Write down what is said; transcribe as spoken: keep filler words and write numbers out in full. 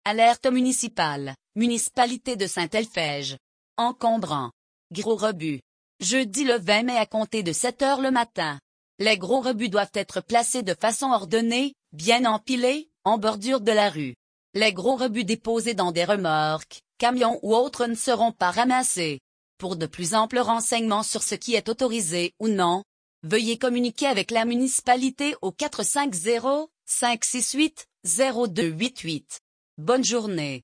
Alerte municipale, municipalité de Saint-Elphège. Encombrant. Gros rebut. Jeudi le vingt mai à compter de sept heures le matin. Les gros rebuts doivent être placés de façon ordonnée, bien empilés, en bordure de la rue. Les gros rebuts déposés dans des remorques, camions ou autres ne seront pas ramassés. Pour de plus amples renseignements sur ce qui est autorisé ou non, veuillez communiquer avec la municipalité au quatre cinq zéro, cinq six huit, zéro deux huit huit. Bonne journée.